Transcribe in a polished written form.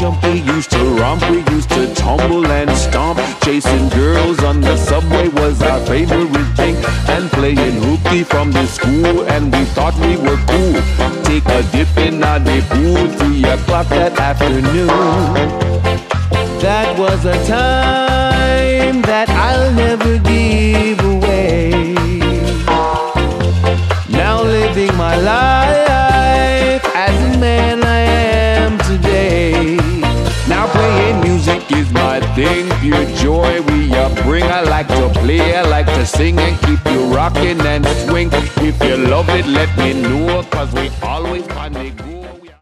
jump, we used to romp, we used to tumble and stomp. Chasing girls on the subway was our favorite thing, and playing hooky from the school, and we thought we were cool. Take a dip in the pool, 3 o'clock that afternoon. That was a time that I'll never give away. Now living my life as a man I am today. Now playing music is my thing, pure joy we bring. I like to play, I like to sing and keep you rocking and swing. If you love it, let me know, 'cause we always find it good.